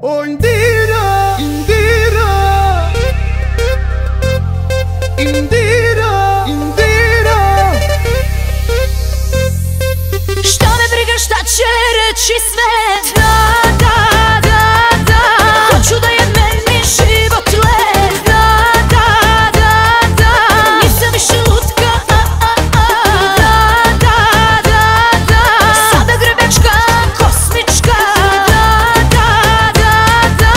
Oh Indira, Indira, Indira, Indira. Šta me briga šta će reći svet? Da, da, da, da. Hoću da je meni život let. Da, da, da, da. Nisam više lutka. Da, da, da, da. Sada grebačka, kosmička. Da, da, da, da.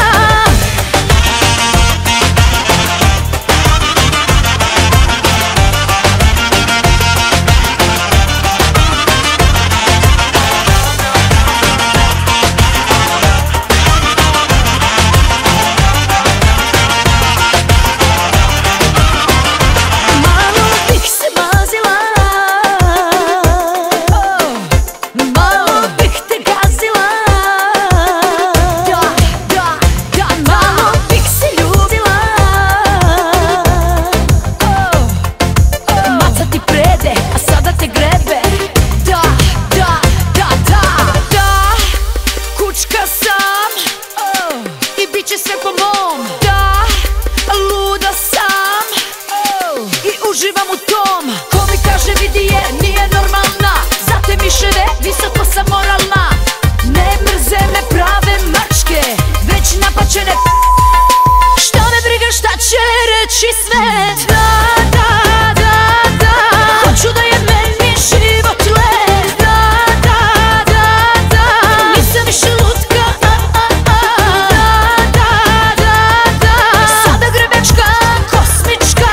Uživam u tom, ko mi kaže vidi je, nije normalna. Za te miševe visoko sam moralna. Ne mrze me prave mačke, već napačene. Šta me briga šta će reći svet? Da, da, da, da. Hoću da je meni život let. Da, da, da, da. Nisam više lutka. Da, da, da, da. Sada grebačka, kosmička.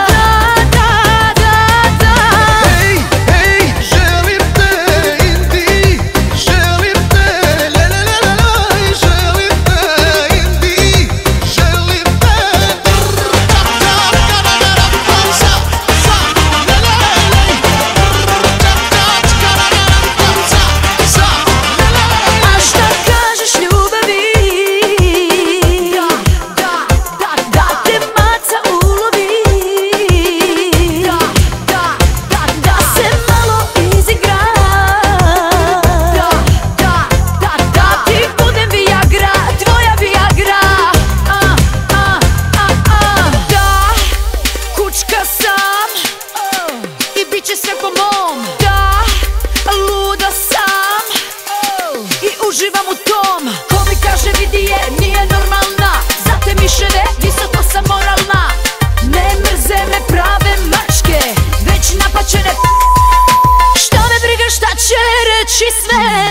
Sve po mom, da, luda sam i uživam u tom. Ko mi kaže vidi je, nije normalna. Za te miševe visoko sam moralna. Ne mrze me prave mačke, već napačene. Šta me briga šta će reći sve?